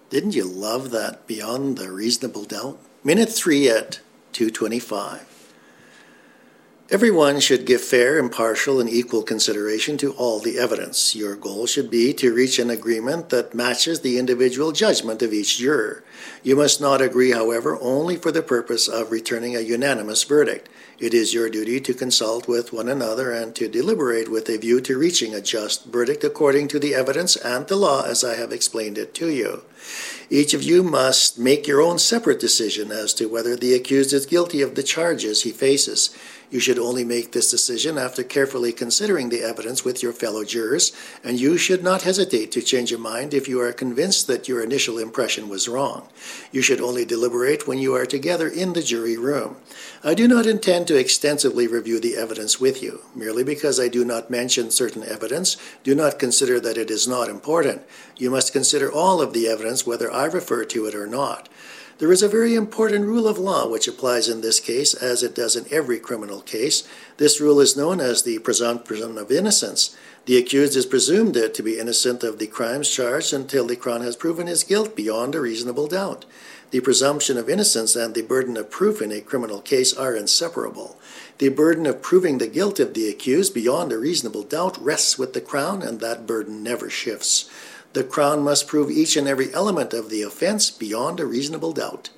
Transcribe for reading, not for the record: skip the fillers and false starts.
Didn't you love that beyond a reasonable doubt? Minute 3 at 2:25. Everyone should give fair, impartial, and equal consideration to all the evidence. Your goal should be to reach an agreement that matches the individual judgment of each juror. You must not agree, however, only for the purpose of returning a unanimous verdict. It is your duty to consult with one another and to deliberate with a view to reaching a just verdict according to the evidence and the law as I have explained it to you. Each of you must make your own separate decision as to whether the accused is guilty of the charges he faces. You should only make this decision after carefully considering the evidence with your fellow jurors, and you should not hesitate to change your mind if you are convinced that your initial impression was wrong. You should only deliberate when you are together in the jury room. I do not intend to extensively review the evidence with you. Merely because I do not mention certain evidence, do not consider that it is not important. You must consider all of the evidence whether I refer to it or not. There is a very important rule of law which applies in this case as it does in every criminal case. This rule is known as the presumption of innocence. The accused is presumed to be innocent of the crimes charged until the Crown has proven his guilt beyond a reasonable doubt. The presumption of innocence and the burden of proof in a criminal case are inseparable. The burden of proving the guilt of the accused beyond a reasonable doubt rests with the Crown, and that burden never shifts. The Crown must prove each and every element of the offense beyond a reasonable doubt.